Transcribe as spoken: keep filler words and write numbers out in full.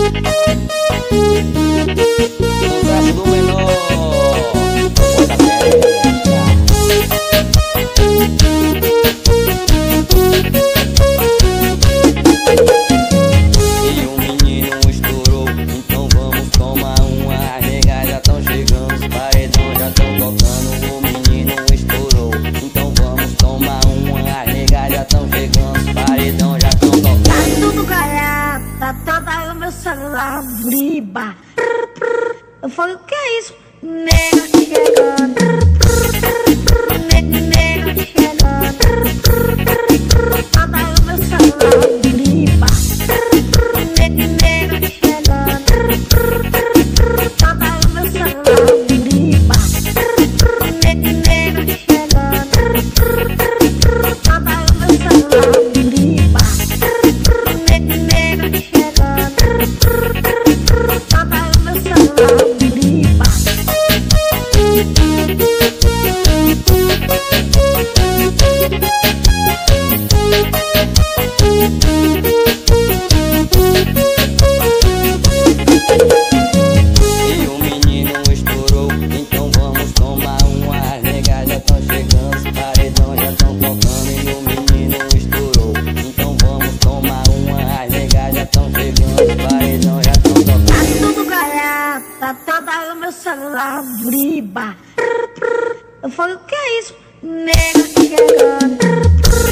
braço do menor. E o menino estourou, então vamos tomar uma. As negas já tão chegando, os paredão já tão tocando. O menino estourou, então vamos tomar uma. As negas já tão chegando, os paredão já tão tocando. Tá tudo galhado, tá toda no meu celular, briba. Eu falei, o que é isso? Nega chegando, ne- nega chegando, toda no meu celular, briba. Ne- nega chegando, toda no meu celular, briba. Ne- nega chegando, toda no meu celular, briba. Ne- nega chegando, toda no meu celular, briba. E o menino estourou, então vamos tomar uma. As negas já tão chegando, os paredão já tão tocando. E o menino estourou, então vamos tomar uma. As negas já tão chegando, os paredão já tão Tá tocando. tudo galhado, tá toda no meu celular, briba. Eu falei, o que é isso? Nega chegando,